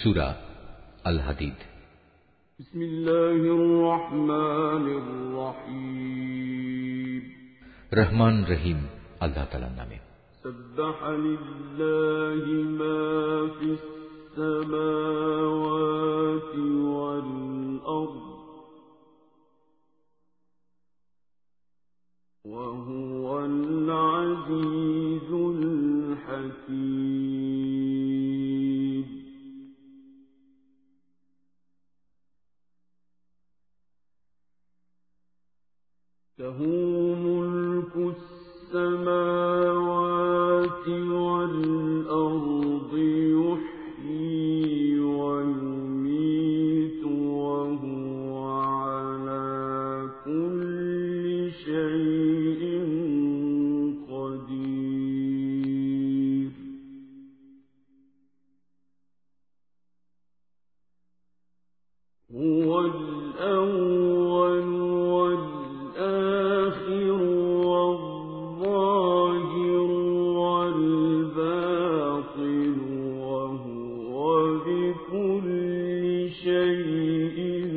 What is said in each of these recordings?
সূরা আল হাদিদ। বিসমিল্লাহির রহমানির রহিম। রহমান রহিম আল্লাহ তাআলার নামে। সাব্বাহা লিল্লাহি মা ফিস সামাওয়াতি ওয়াল আরদ ওয়া হুয়াল আজিজুল হাকীম। له ملك السماوات والأرض يحيي ويميت وهو على كل شيء قدير. هو الأول والآخر والظاهر والباطن وهو بكل شيء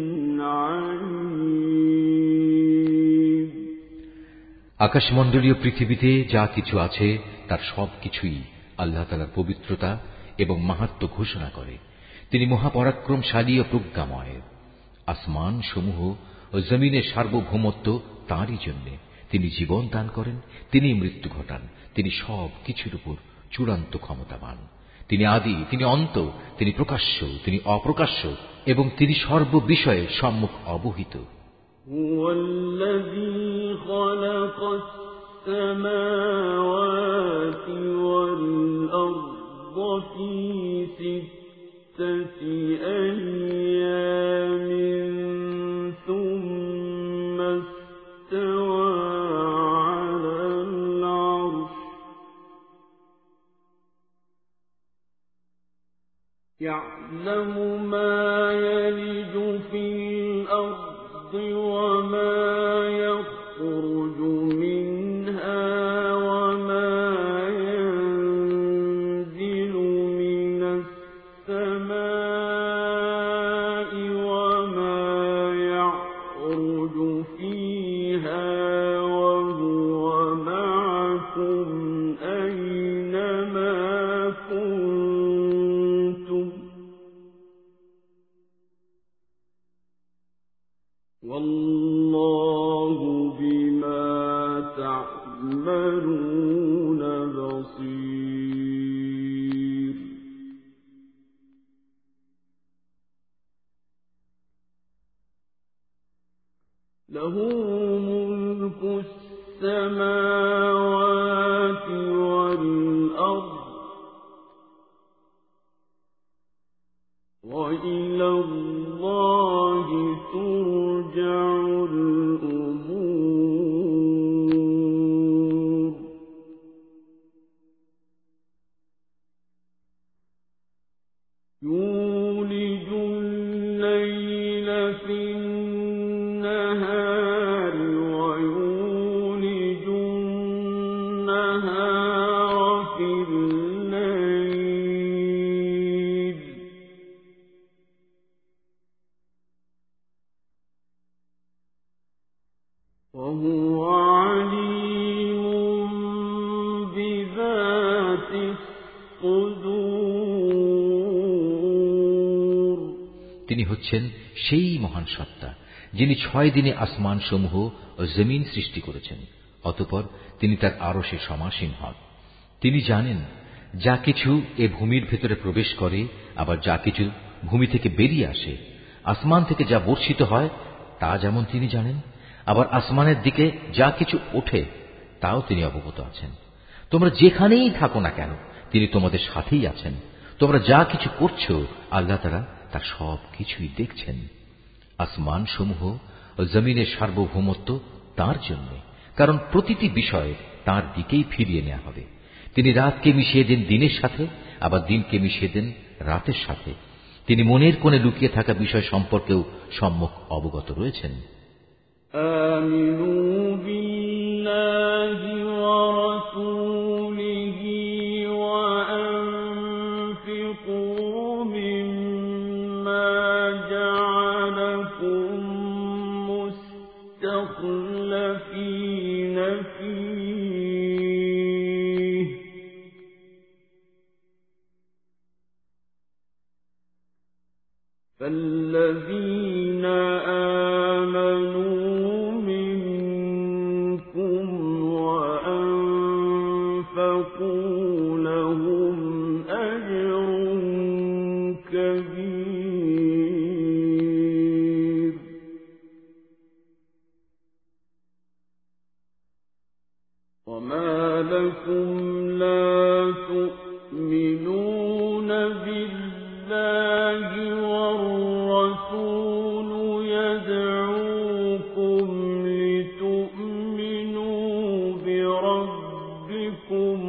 عليم. আকাশমণ্ডলীয় পৃথিবীতে যা কিছু আছে তার সব কিছুই আল্লাহ তাআলার পবিত্রতা এবং মাহাত্ম্য ঘোষণা করে। তিনি মহাপরাক্রমশালী ও প্রজ্ঞাময়। আসমান সমূহ ও জমিনের সার্বভৌমত্ব তাঁরই জন্য। তিনি জীবন দান করেন, তিনি মৃত্যু ঘটান। তিনি সব কিছুর উপর চূড়ান্ত ক্ষমতাবান। তিনি আদি, তিনি অন্ত, তিনি প্রকাশ্য, তিনি অপ্রকাশ্য এবং তিনি সর্ববিষয়ে সম্মুখ অবহিত। هو الذي خلق السماوات والأرض في 6 أيام ثم استوى على العرش يعلم ما يلج في الأرض وما يخرج منها وما ينزل من السماء وما يعرج فيها وهو معكم أينما كنتم والله بما تعملون بصير. له ملك السماوات والأرض وإلى الله ترجع الأمور. يولج الليل في النهار ويولج النهار في الليل وهو عليم بذات الصدور. তিনি হচ্ছেন সেই মহান সত্তা যিনি 6 দিনে আসমান সমূহ ও জমিন সৃষ্টি করেছেন। অতঃপর তিনি তার আরশে সমাসীন হন। তিনি জানেন যা কিছু এ ভূমির ভেতরে প্রবেশ করে, আবার যা কিছু ভূমি থেকে বেরিয়ে আসে। আসমান থেকে যা বর্ষিত হয় তা যেমন তিনি জানেন, আবার আসমানের দিকে যা কিছু ওঠে তাও তিনি অবগত আছেন। তোমরা যেখানেই থাকো না কেন তিনি তোমাদের সাথেই আছেন। তোমরা যা কিছু করছো আল্লাহ তাআলা তার সব কিছুই দেখছেন। আসমান সমূহ ও জমিনের সার্বভৌমত্ব তাঁর জন্য, কারণ প্রতিটি বিষয় তাঁর দিকেই ফিরিয়ে নেওয়া হবে। তিনি রাতকে মিশিয়ে দেন দিনের সাথে, আবার দিনকে মিশিয়ে দেন রাতের সাথে। তিনি মনের কোণে লুকিয়ে থাকা বিষয় সম্পর্কেও সম্যক অবগত রয়েছেন। آمنوا بالله ورسوله وأنفقوا مما فالذين آمنوا منكم وأنفقوا لهم أجر كبير وما لكم لا تؤمنون بالله والرسول يدعوكم لتؤمنوا بربكم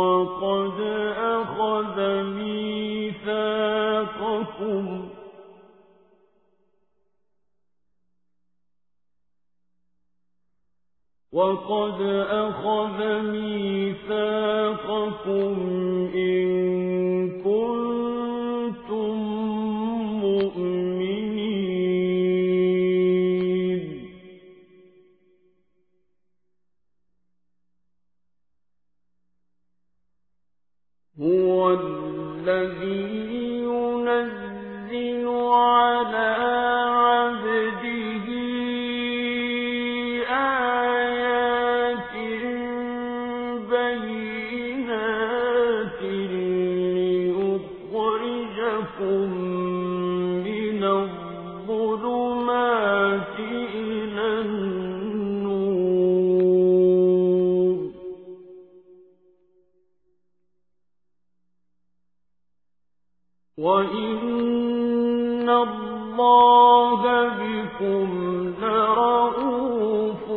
وقد أخذ ميثاقكم إن كنتم مؤمنين هو الذي ينزل على عبده آيات بينات ليخرجكم من الظلمات إلى النور وإن الله بكم لرءوف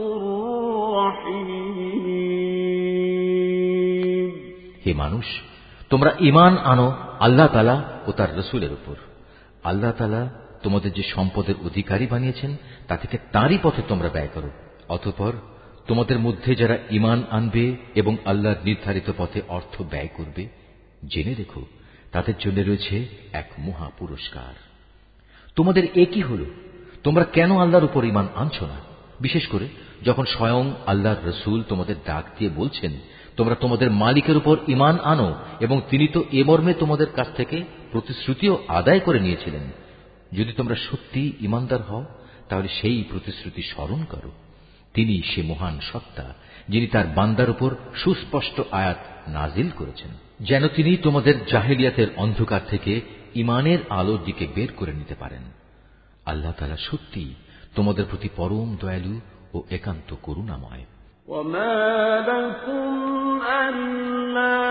رحيم হে মানুষ, তোমরা ঈমান আনো আল্লাহ তাআলা ও তার রাসূলের উপর। আল্লাহ তাআলা তোমাদের যে সম্পদের অধিকারী বানিয়েছেন তা থেকে তারই পথে তোমরা ব্যয় করো। অতঃপর তোমাদের মধ্যে যারা ঈমান আনবে এবং আল্লাহর নির্ধারিত পথে অর্থ ব্যয় করবে, জেনে রেখো তাদের জন্য রয়েছে এক মহা পুরস্কার। তোমাদের একই হলো, তোমরা কেন আল্লাহর উপর ঈমান আনছো না? বিশেষ করে যখন স্বয়ং আল্লাহর রাসূল তোমাদের ডাক দিয়ে বলছেন তোমরা তোমাদের মালিকের উপর ঈমান আনো, এবং তিনি তো এ মর্মে তোমাদের কাছ থেকে প্রতিশ্রুতিও আদায় করে নিয়েছিলেন। যদি তোমরা সত্যি ঈমানদার হও তাহলে সেই প্রতিশ্রুতি স্মরণ করো। তিনি সে মহান সত্তা যিনি তার বান্দার উপর সুস্পষ্ট আয়াত নাজিল করেছেন, যেন তিনি তোমাদের জাহেলিয়াতের অন্ধকার থেকে ঈমানের আলোর দিকে বের করে নিতে পারেন। আল্লাহ তাআলা সত্যি তোমাদের প্রতি পরম দয়ালু ও একান্ত করুণাময়। وما لكم ألا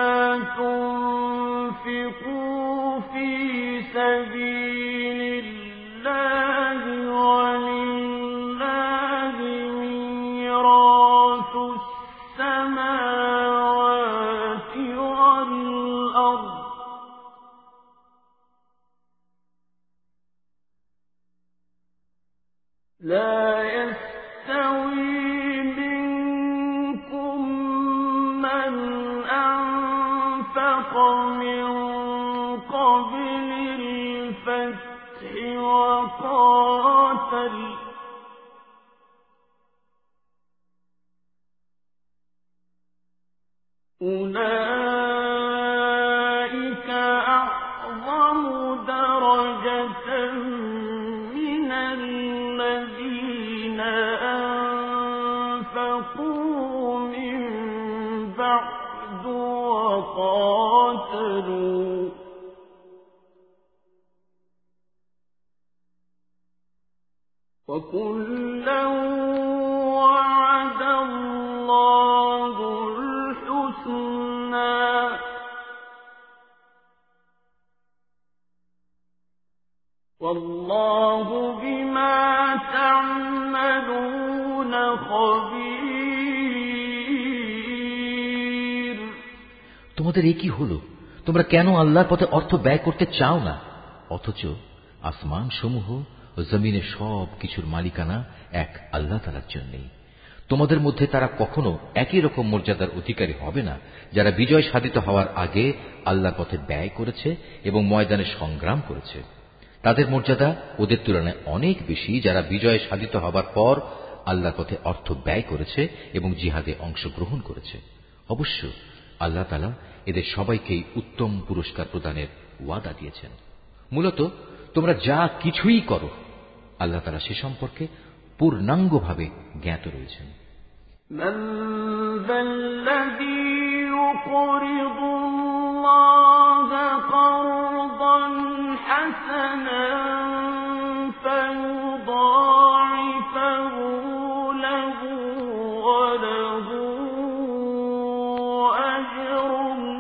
تنفقوا في سبيل الله ولله ميراث السماوات والأرض لا يستوي من أنفق من قبل الفتح وقاتل أولئك أعظم درجة من الذين أنفقوا من بعد وقاتلوا وكلا وعد الله الحسنى والله بما تعملون خبير তোমাদের একই হলো, তোমরা কেন আল্লাহর পথে অর্থ ব্যয় করতে চাও না, অথচ আসমান সমূহ ও জমিনের সব কিছুর মালিকানা এক আল্লাহ তাআলার জন্যই। তোমাদের মধ্যে তারা কখনো একই রকম মর্যাদার অধিকারী হবে না যারা বিজয় সাধিত হওয়ার আগে আল্লাহর পথে ব্যয় করেছে এবং ময়দানে সংগ্রাম করেছে। তাদের মর্যাদা ওদের তুলনায় অনেক বেশি যারা বিজয় সাধিত হবার পর আল্লাহর পথে অর্থ ব্যয় করেছে এবং জিহাদে অংশগ্রহণ করেছে। অবশ্য আল্লাহ তাআলা এদের সবাইকেই উত্তম পুরস্কার প্রদানের ওয়াদা দিয়েছেন। মূলত তোমরা যা কিছুই করো আল্লাহ তাআলা সে সম্পর্কে পূর্ণাঙ্গভাবে জ্ঞাত রয়েছেন। من ذا الذي يقرض الله قرضا حسنا فيضاعفه له وله أجر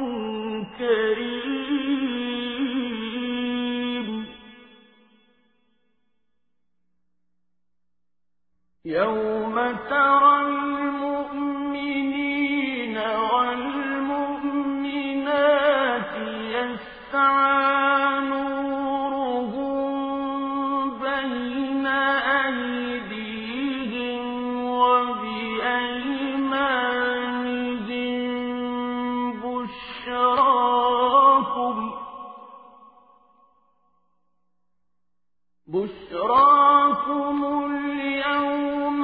كريم يوم ترى المؤمنين والمؤمنات يسعى نورهم بين أيديهم وبأيمانهم بشراكم اليوم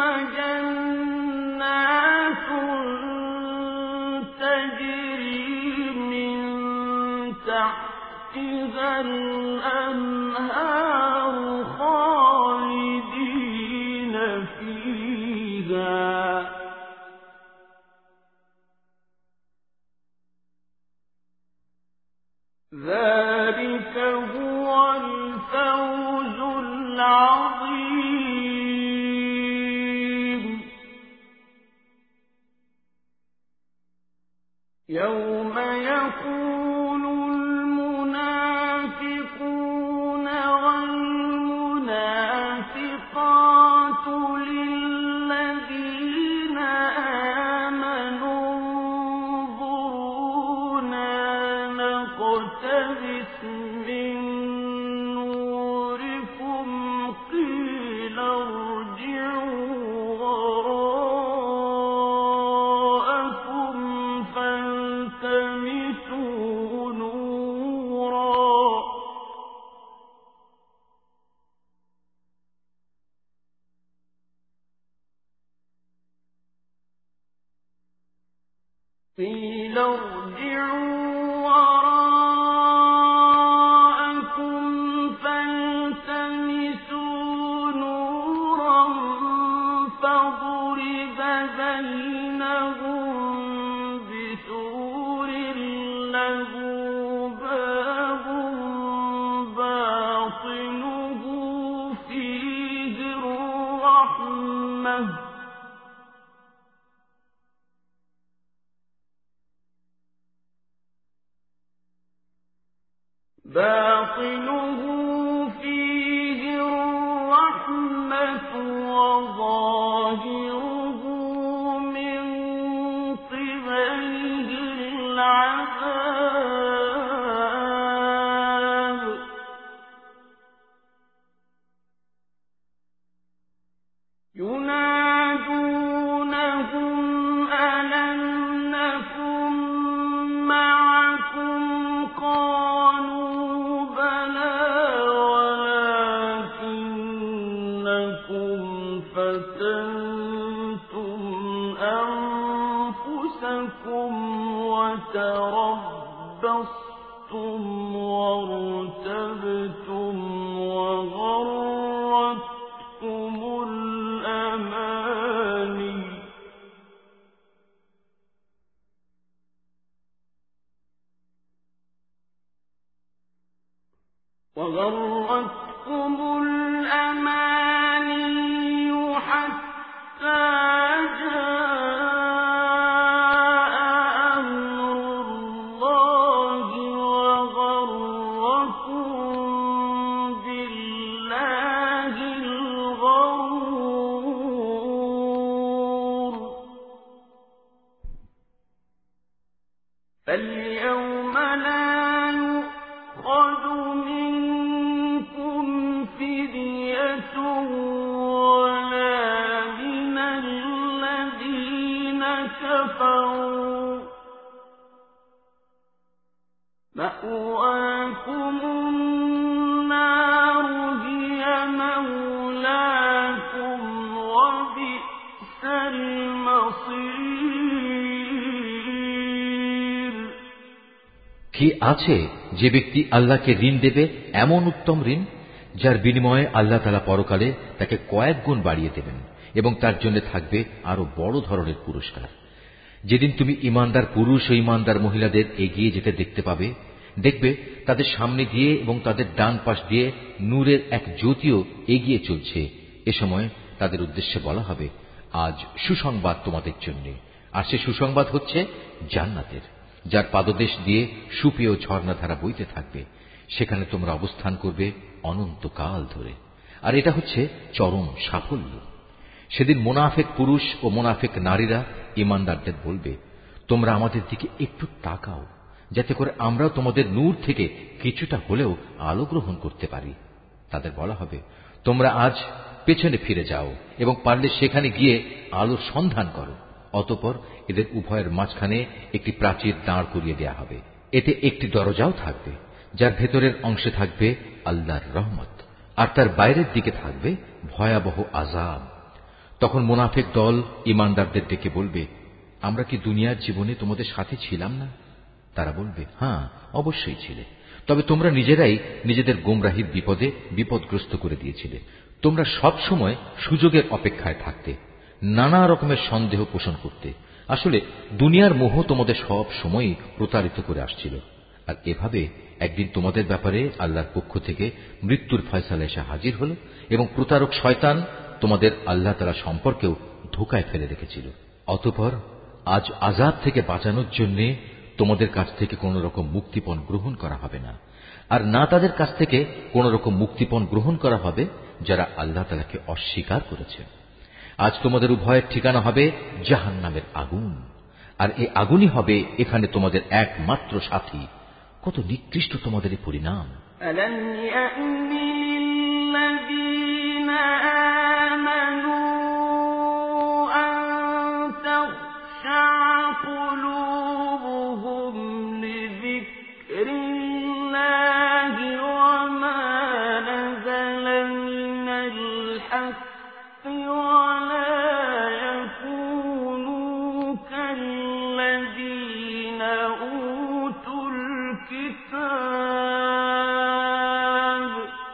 جنات تجري من تحتها الأنهار خالدين فيها ذلك هو الفوز العظيم يوم يقول المنافقون والمنافقات للذين آمنوا انظرونا نقتبس من نوركم قيل ارجعوا وراءكم فالتمسوا نورا قيل ارجعوا وراءكم فالتمسوا نورا فضرب بينهم بسور له باب باطنه فيه الرحمة وظاهره من قبله العذاب ينادونهم ألم نكن معكم قالوا بلى ولكنكم فتنتم أنفسكم وتربصتم وارتبتم وغرتكم الأماني حتى جاء أمر الله وغركم بالله الغرور فاليوم لا يؤخذ منكم فدية ولا من الذين كفروا مأواكم النار هي مولاكم وبئس المصير কি আছে যে ব্যক্তি আল্লাহকে ঋণ দেবে এমন উত্তম ঋণ যার বিনিময়ে আল্লাহ তাআলা পরকালে তাকে কয়েক গুণ বাড়িয়ে দেবেন এবং তার জন্য থাকবে আরো বড় ধরনের পুরস্কার। যেদিন তুমি ঈমানদার পুরুষ ও ঈমানদার মহিলাদের এগিয়ে যেতে দেখতে পাবে, দেখবে তাদের সামনে দিয়ে এবং তাদের ডান পাশ দিয়ে নূরের এক জ্যোতিও এগিয়ে চলছে। এ সময় তাদের উদ্দেশ্যে বলা হবে, আজ সুসংবাদ তোমাদের জন্য। আর সে সুসংবাদ হচ্ছে জান্নাতের, যার পাদদেশ দিয়ে সুপেয় ঝর্ণাধারা বইতে থাকবে। সেখানে তোমরা অবস্থান করবে অনন্তকাল ধরে। আর এটা হচ্ছে চরম সাফল্য। সেদিন মুনাফিক পুরুষ ও মুনাফিক নারীরা ঈমানদারদের বলবে, তোমরা আমাদের দিকে একটু তাকাও, যাতে করে আমরা তোমাদের নূর থেকে কিছুটা হলেও আলো গ্রহণ করতে পারি। তাদের বলা হবে, তোমরা আজ পেছনে ফিরে যাও এবং পারলে সেখানে গিয়ে আলোর সন্ধান করো। অতঃপর এদের উভয়ের মাঝখানে একটি প্রাচীর দাঁড় করিয়ে দেয়া হবে। এতে একটি দরজাও থাকবে, যার ভেতরের অংশে থাকবে আল্লাহর রহমত, আর তার বাইরের দিকে থাকবে ভয়াবহ আযাব। তখন মুনাফিক দল ঈমানদারদের ডেকে বলবে, আমরা কি দুনিয়ার জীবনে তোমাদের সাথে ছিলাম না? তারা বলবে, হ্যাঁ, অবশ্যই ছিলে। তবে তোমরা নিজেরাই নিজেদের গোমরাহির বিপদে বিপদগ্রস্ত করে দিয়েছিলে। তোমরা সব সময় সুযোগের অপেক্ষায় থাকতে, নানা রকমের সন্দেহ পোষণ করতে। আসলে দুনিয়ার মোহ তোমাদের সব সময়ই প্রতারিত করে আসছিল। আর এভাবে একদিন তোমাদের ব্যাপারে আল্লাহর পক্ষ থেকে মৃত্যুর ফয়সালা এসে হাজির হল এবং প্রতারক শয়তান তোমাদের আল্লাহ তাআলা সম্পর্কেও ধোঁকায় ফেলে রেখেছিল। অতঃপর আজ আযাব থেকে বাঁচানোর জন্য তোমাদের কাছ থেকে কোন রকম মুক্তিপণ গ্রহণ করা হবে না, আর না তাদের কাছ থেকে কোন রকম মুক্তিপণ গ্রহণ করা হবে যারা আল্লাহ তাআলাকে অস্বীকার করেছে। আজ তোমাদের উভয়ের ঠিকানা হবে জাহান্নামের আগুন, আর এই আগুনই হবে এখানে তোমাদের একমাত্র সাথী। কত নিকৃষ্ট তোমাদের এই পরিণাম। ألم يأن للذين آمنوا أن تخشع قلوبهم لذكر الله وما نزل من الحق ولا يكونوا كالذين أوتوا الكتاب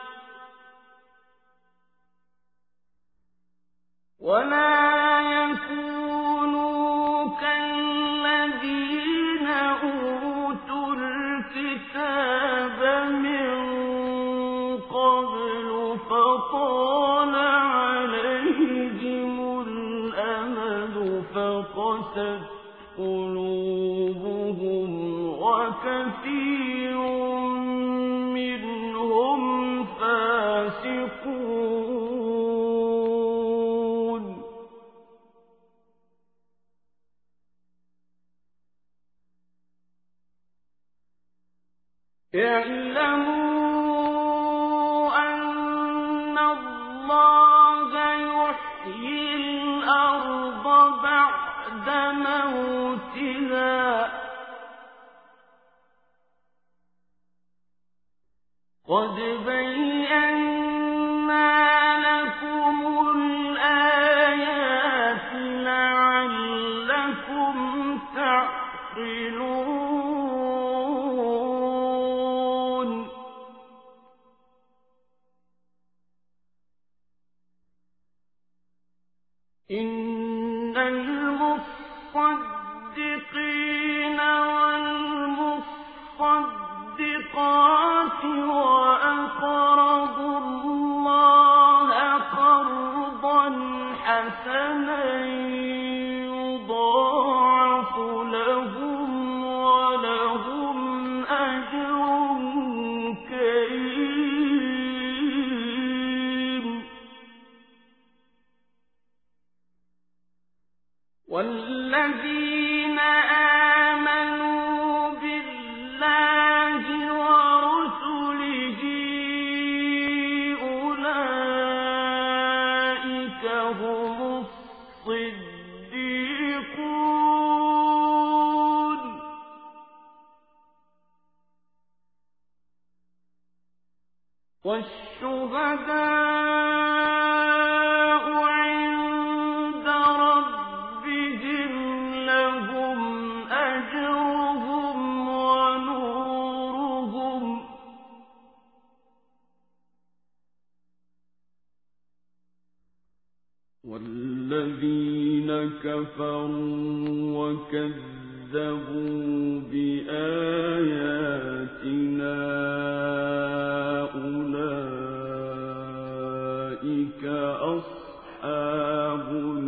من قبل فطال عليهم الأمد فقست قلوبهم وكثير منهم فاسقون اعلموا أن الله يحيي الأرض بعد موتها قد بينا لكم الآيات لعلكم تعقلون إن المصدقين والمصدقات وأقرضوا الله قرضا حسنا يضاعف لهم ولهم أجر كريم والذين آمنوا بالله ورسله أولئك هم الصديقون والشهداء عند ربهم لهم أجرهم ونورهم كفروا وكذبوا بآياتنا أولئك أصحاب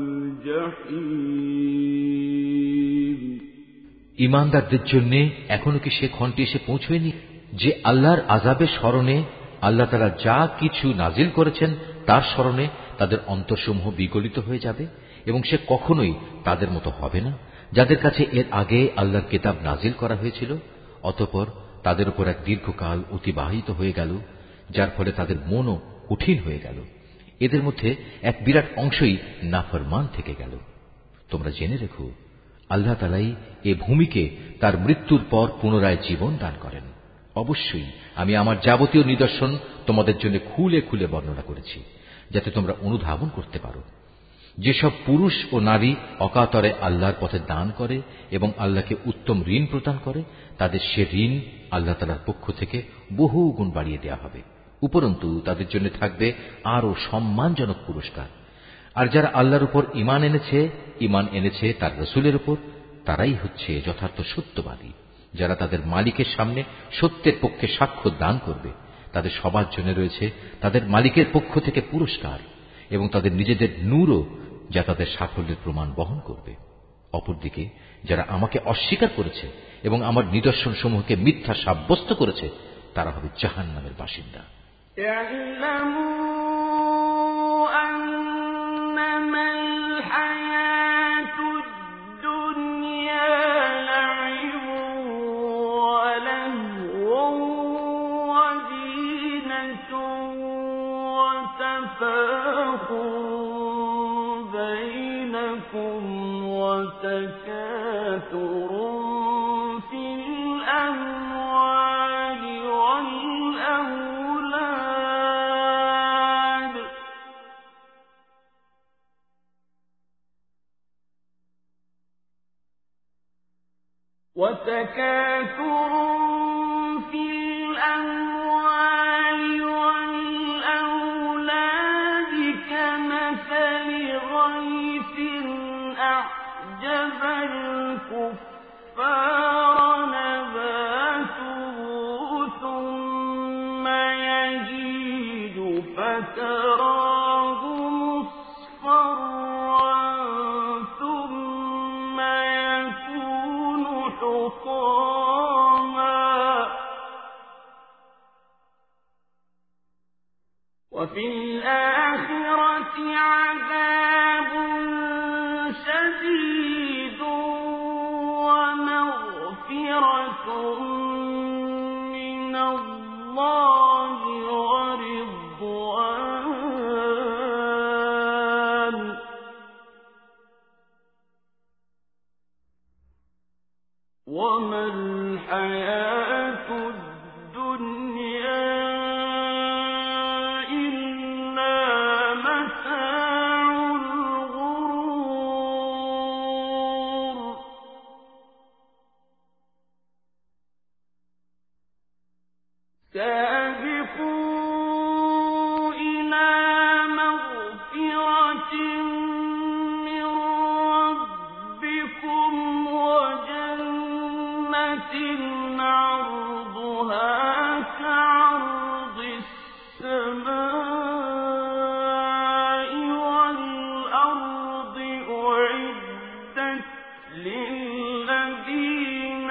الجحيم ঈমানদারদের জন্য এখনো কি সে ক্ষণটি এসে পৌঁছয়নি যে আল্লাহর আযাবের স্মরণে আল্লাহ তাআলা যা কিছু নাজিল করেছেন তার স্মরণে তাদের অন্তরসমূহ বিগলিত হয়ে যাবে এবং সে কখনোই তাদের মতো হবে না যাদের কাছে এর আগে আল্লাহর কিতাব নাজিল করা হয়েছিল অতঃপর তাদের উপর এক দীর্ঘকাল অতিবাহিত হয়ে গেল যার ফলে তাদের মনও কঠিন হয়ে গেল এদের মধ্যে এক বিরাট অংশই নাফরমান থেকে গেল তোমরা জেনে রেখো আল্লাহ তাআলাই এ ভূমিকে তার মৃত্যুর পর পুনরায় জীবন দান করেন অবশ্যই আমি আমার যাবতীয় নিদর্শন তোমাদের জন্য খুলে খুলে বর্ণনা করেছি যাতে তোমরা অনুধাবন করতে পারো যেসব পুরুষ ও নারী অকাতরে আল্লাহর পথে দান করে এবং আল্লাহকে উত্তম ঋণ প্রদান করে তাদের সে ঋণ আল্লাহ তাআলার পক্ষ থেকে বহু গুণ বাড়িয়ে দেওয়া হবে উপরন্তু তাদের জন্য থাকবে আরো সম্মানজনক পুরস্কার আর যারা আল্লাহর উপর ঈমান এনেছে তার রাসূলের উপর তারাই হচ্ছে যথার্থ সত্যবাদী যারা তাদের মালিকের সামনে সত্যের পক্ষে সাক্ষ্য দান করবে তাদের সবার জন্য রয়েছে তাদের মালিকের পক্ষ থেকে পুরস্কার এবং তাদের নিজেদের নূরও যা তাদের সাফল্যের প্রমাণ বহন করবে অপরদিকে যারা আমাকে অস্বীকার করেছে এবং আমার নিদর্শন সমূহকে মিথ্যা সাব্যস্ত করেছে তারা হবে জাহান্নামের বাসিন্দা وتكاثر في الأموال والأولاد كمثل غيث أعجب الكفار نباته ثم يهيج فتراه مصفرا ثم يكون حطاما وفي الآخرة عذاب شديد ومغفرة من الله ورضوان وما الحياة الدنيا إلا متاع الغرور سابقوا إلى مغفرة من ربكم وجنة عرضها كعرض السماء والأرض أعدت للذين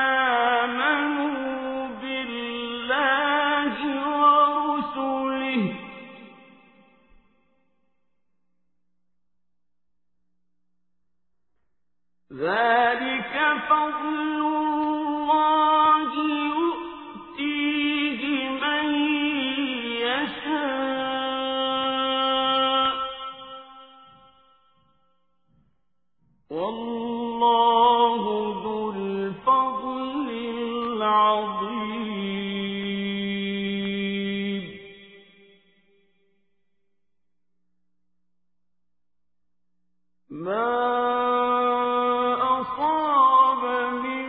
آمنوا بالله ورسله ذلك فضل الله يؤتيه من يشاء والله ذو الفضل العظيم ما أصاب من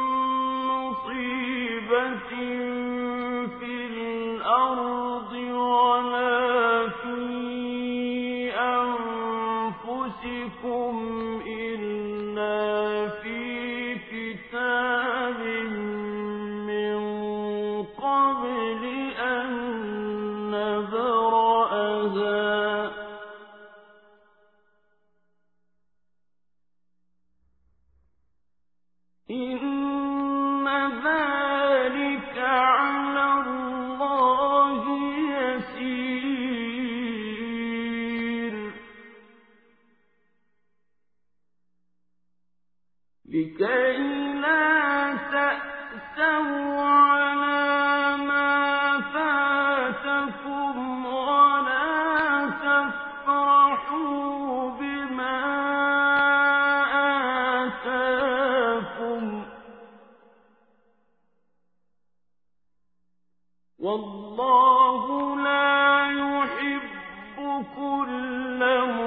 مصيبة في الأرض ولا في أنفسكم طهاها إن ذلك على الله يسير لكي لا تأسوا على ما فاتكم ولا تفرحوا بما آتاكم والله لا يحب كل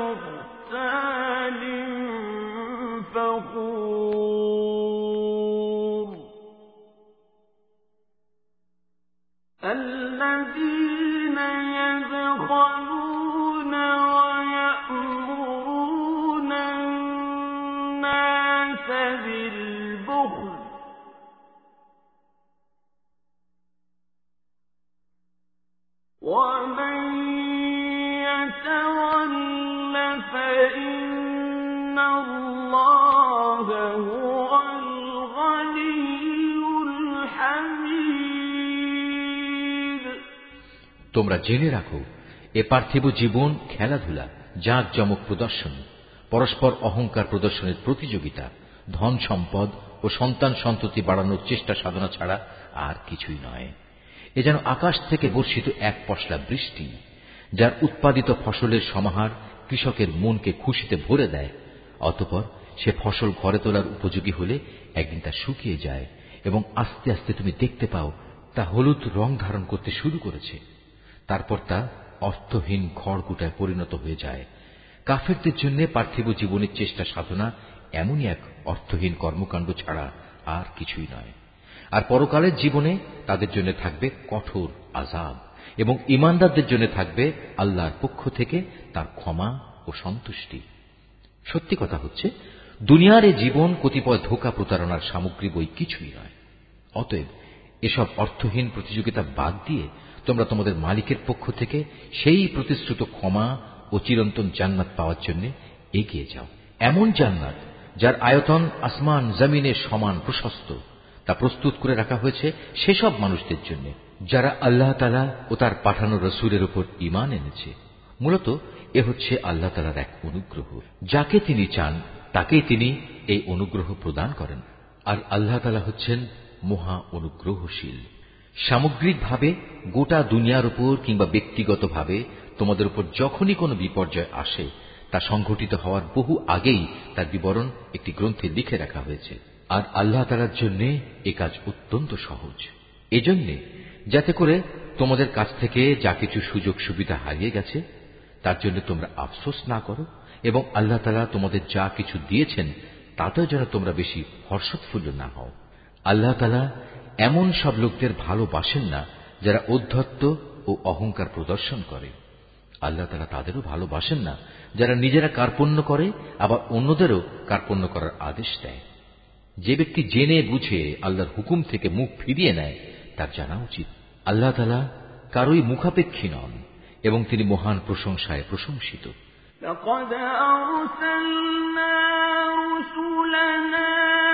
مختال فخور الذين يبخلون ويأمرون الناس بالبخل ومن يتول فإن الله هو الغني الحميد তোমরা জেনে রাখো, এ পার্থিব জীবন খেলাধুলা, জাঁকজমক প্রদর্শন, পরস্পর অহংকার প্রদর্শনের প্রতিযোগিতা, ধন সম্পদ ও সন্তান সন্ততি বাড়ানোর চেষ্টা সাধনা ছাড়া আর কিছুই নয়। এ যেন আকাশ থেকে বর্ষিত এক পশলা বৃষ্টি, যার উৎপাদিত ফসলের সমাহার কৃষকের মনকে খুশিতে ভরে দেয়। অতঃপর সে ফসল ঘরে তোলার উপযোগী হলে একদিন তা শুকিয়ে যায় এবং আস্তে আস্তে তুমি দেখতে পাও তা হলুদ রং ধারণ করতে শুরু করেছে। তারপর তা অর্থহীন খড়কুটায় পরিণত হয়ে যায়। কাফেরদের জন্য পার্থিব জীবনের চেষ্টা সাধনা এমনই এক অর্থহীন কর্মকাণ্ড ছাড়া আর কিছুই নয়। আর পরকালের জীবনে তাদের জন্য থাকবে কঠোর আযাব এবং ঈমানদারদের জন্য থাকবে আল্লাহর পক্ষ থেকে তার ক্ষমা ও সন্তুষ্টি। সত্যি কথা হচ্ছে, দুনিয়ার এই জীবন কতিপয় ধোঁকা প্রতারণার সামগ্রী বই কিছুই নয়। অতএব এসব অর্থহীন প্রতিযোগিতা বাদ দিয়ে তোমরা তোমাদের মালিকের পক্ষ থেকে সেই প্রতিশ্রুত ক্ষমা ও চিরন্তন জান্নাত পাওয়ার জন্য এগিয়ে যাও। এমন জান্নাত যার আয়তন আসমান জমিনের সমান প্রশস্ত, তা প্রস্তুত করে রাখা হয়েছে সেসব মানুষদের জন্য যারা আল্লাহ তাআলা ও তার পাঠানো রসূলের উপর ঈমান এনেছে। মূলত এ হচ্ছে আল্লাহ তাআলার এক অনুগ্রহ। যাকে তিনি চান তাকেই তিনি এই অনুগ্রহ প্রদান করেন। আর আল্লাহ তাআলা হচ্ছেন মহা অনুগ্রহশীল। সামগ্রিকভাবে গোটা দুনিয়ার উপর কিংবা ব্যক্তিগতভাবে তোমাদের উপর যখনই কোনো বিপর্যয় আসে, তা সংঘটিত হওয়ার বহু আগেই তার বিবরণ একটি গ্রন্থে লিখে রাখা হয়েছে। আর আল্লাহ তাআলার জন্য এ কাজ অত্যন্ত সহজ। এজন্যে যাতে করে তোমাদের কাছ থেকে যা কিছু সুযোগ সুবিধা হারিয়ে গেছে তার জন্য তোমরা আফসোস না করো, এবং আল্লাহ তাআলা তোমাদের যা কিছু দিয়েছেন তাতেও যেন তোমরা বেশি হর্ষোৎফুল্ল না হও। আল্লাহ তাআলা এমন সব লোকদের ভালোবাসেন না যারা ঔদ্ধত্য ও অহংকার প্রদর্শন করে। আল্লাহ তাআলা তাদেরও ভালোবাসেন না যারা নিজেরা কার্পণ্য করে আবার অন্যদেরও কার্পণ্য করার আদেশ দেয়। যে ব্যক্তি জেনে বুঝে আল্লাহর হুকুম থেকে মুখ ফিরিয়ে নেয় তার জানা উচিত আল্লাহ তাআলা কারোই মুখাপেক্ষী নন এবং তিনি মহান প্রশংসায় প্রশংসিত। لقد أرسلنا رسلنا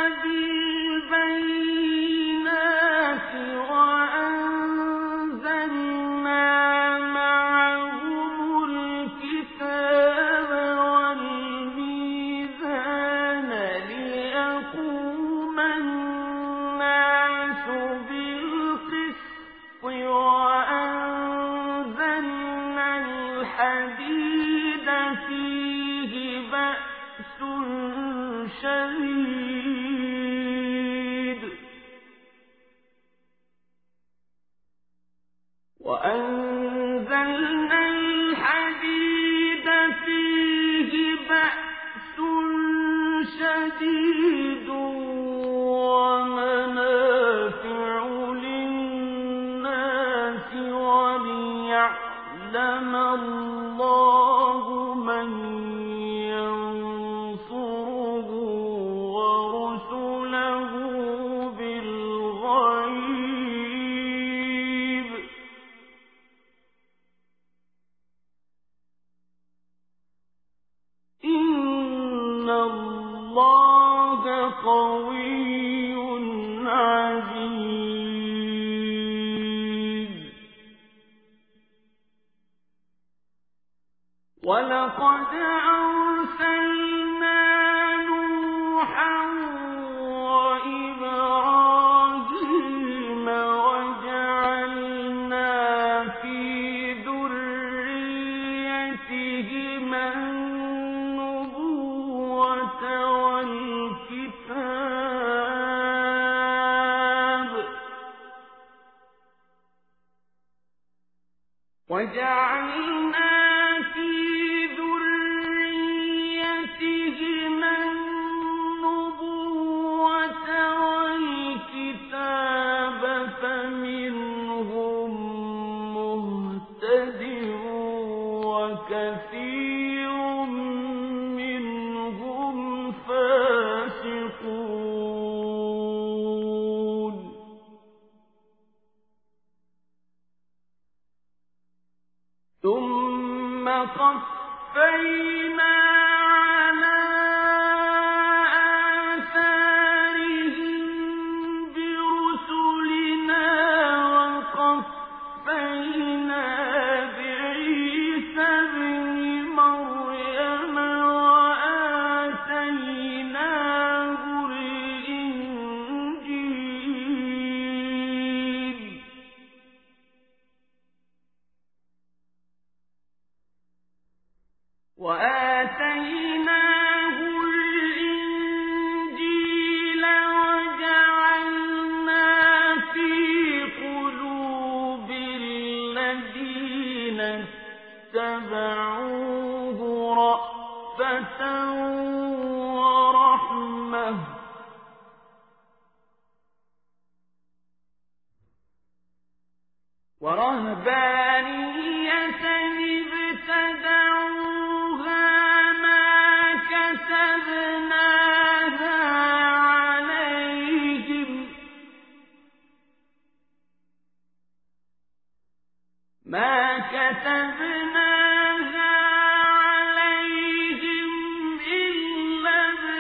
بالبينات وأنزلنا معهم الكتاب والميزان ليقوم الناس بالقسط وأنزلنا الحديد فيه بأس شديد ومنافع للناس وليعلم الله من ينصره ورسله بالغيب إِنَّ اللَّهَ قَوِيٌّ عَزِيزٌ وَلَقَدْ أَرْسَلْنَا نُوحًا وَإِبْرَاهِيمَ وَجَعَلْنَا فِي ذُرِّيَّتِهِمَا النُّبُوَّةَ وَالْكِتَابَ فمنهم مهتد وكثير منهم فاسقون ثم قفينا على آثارهم برسلنا وقفينا بعيسى ابن مريم وآتيناه الإنجيل وجعلنا في قلوب الذين اتبعوه رأفة ورحمة ورهبانية ابتدعوها ما كتبناها عليهم إلا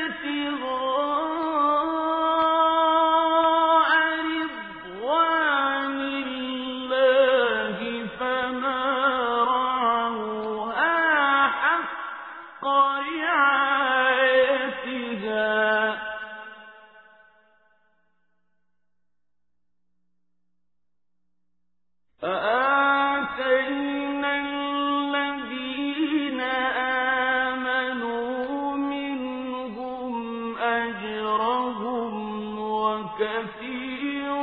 ابتغاء رضوان الله فما رعوها حق رعايتها فآتينا الذين آمنوا منهم أجرهم وكثير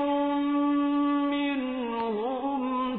منهم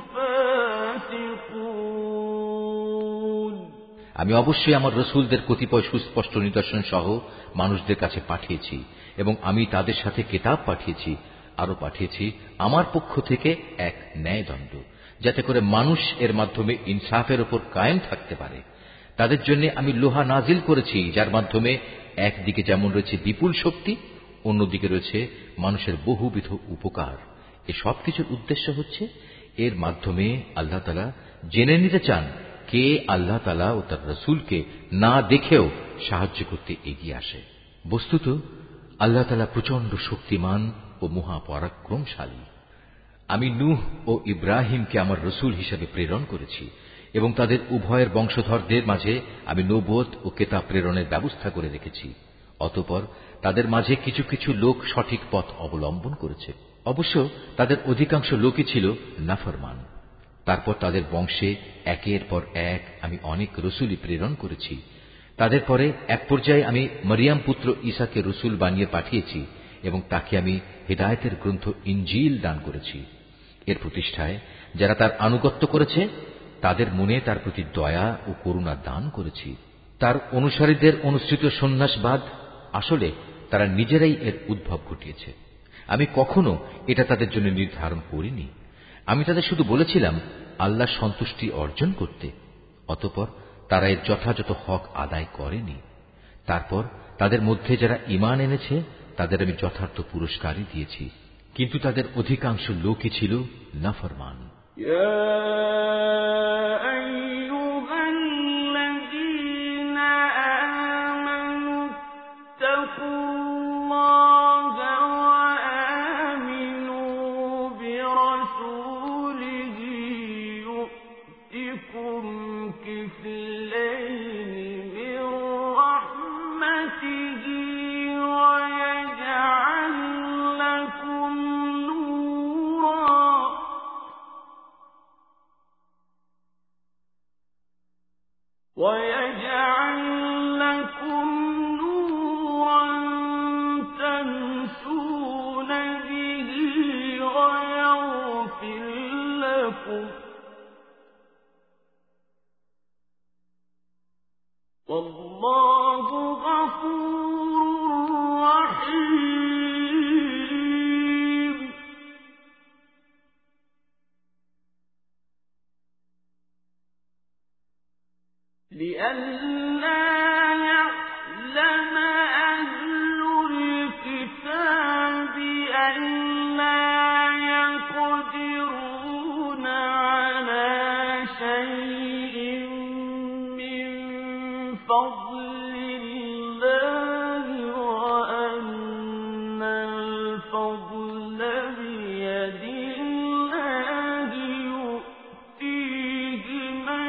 فاسقون আমি অবশ্যই আমার রাসূলদের কতিপয় সুস্পষ্ট নিদর্শন সহ মানুষদের কাছে পাঠিয়েছি এবং আমি তাদের সাথে কিতাব পাঠিয়েছি আরো পাঠিয়েছি আমার পক্ষ থেকে এক ন্যায়দণ্ড যাতে করে মানুষ এর মাধ্যমে ইনসাফের উপর কায়েম থাকতে পারে তাদের জন্য আমি লোহা নাজিল করেছি যার মাধ্যমে একদিকে যেমন রয়েছে বিপুল শক্তি অন্যদিকে রয়েছে মানুষের বহুবিধ উপকার এই সব কিছুর উদ্দেশ্য হচ্ছে এর মাধ্যমে আল্লাহ তাআলা জেনে নিতে চান কে আল্লাহ তাআলা ও তার রাসূলকে না দেখেও সাহায্য করতে এগিয়ে আসে বস্তুত আল্লাহ তাআলা প্রচন্ড শক্তিমান ও মহাপরাক্রমশালী আমি নূহ ও ইব্রাহিমকে আমার রাসূল হিসেবে প্রেরণ করেছি এবং তাদের উভয়ের বংশধরদের মাঝে আমি নবুয়ত ও কিতাব প্রেরণের ব্যবস্থা করে রেখেছি অতঃপর তাদের মাঝে কিছু কিছু লোক সঠিক পথ অবলম্বন করেছে অবশ্য তাদের অধিকাংশ লোকই ছিল নাফরমান তারপর তাদের বংশে একের পর এক আমি অনেক রাসূলই প্রেরণ করেছি তাদের পরে এক পর্যায়ে আমি মরিয়ম পুত্র ঈসাকে রাসূল বানিয়ে পাঠিয়েছি এবং তাকে আমি হিদায়াতের গ্রন্থ ইনজিল দান করেছি এর প্রতিষ্ঠায় যারা তার আনুগত্য করেছে তাদের মনে তার প্রতি দয়া ও করুণা দান করেছি তার অনুসারীদের অনুসৃত সন্ন্যাসবাদ আসলে তারা নিজেরাই এর উদ্ভব ঘটিয়েছে আমি কখনো এটা তাদের জন্য নির্ধারণ করিনি আমি তাদের শুধু বলেছিলাম আল্লাহর সন্তুষ্টি অর্জন করতে অতঃপর তারা এর যথাযথ হক আদায় করেনি তারপর তাদের মধ্যে যারা ঈমান এনেছে তাদের আমি যথার্থ পুরস্কারই দিয়েছি কিন্তু তাদের অধিকাংশ লোকই ছিল নাফরমান أيها الذين آمنوا ربكم كفلين من رحمته ويجعل لكم نورا تمشون به ويغفر لكم والله غفور رحيم. لئلا يعلم أهل الكتاب ألا يقدرون على شيء من فضل الله وأن الفضل بيد الله يؤتيه من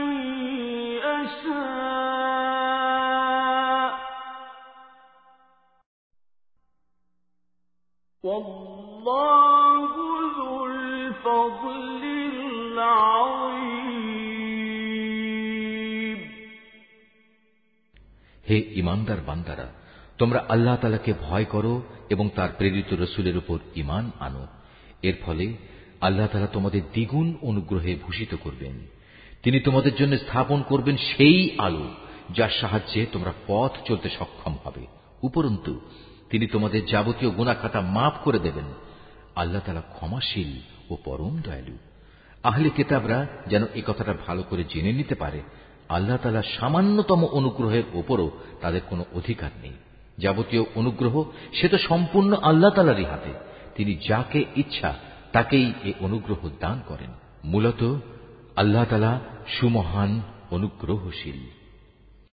يشاء والله ذو الفضل العظيم. হে ঈমানদার বান্দারা, তোমরা আল্লাহ তাআলাকে ভয় করো এবং তার প্রেরিত রাসূলের উপর ঈমান আনো। এর ফলে আল্লাহ তাআলা তোমাদের দ্বিগুণ অনুগ্রহে ভূষিত করবেন। তিনি তোমাদের জন্য স্থাপন করবেন সেই আলো যার সাহায্যে তোমরা পথ চলতে সক্ষম হবে। উপরন্তু তিনি তোমাদের যাবতীয় গুনাহ খাতা মাফ করে দেবেন। আল্লাহ তাআলা ক্ষমাশীল ও পরম দয়ালু। আহলে কিতাবরা যেন এই কথাটা ভালো করে জেনে নিতে পারে, আল্লাহ তাআলা সামান্যতম অনুগ্রহের উপরও তাদের কোনো অধিকার নেই। যাবতীয় অনুগ্রহ সে তো সম্পূর্ণ আল্লাহ তাআলারই হাতে। তিনি যাকে ইচ্ছা তাকেই এই অনুগ্রহ দান করেন। মূলত আল্লাহ তাআলা সুমহান অনুগ্রহশীল।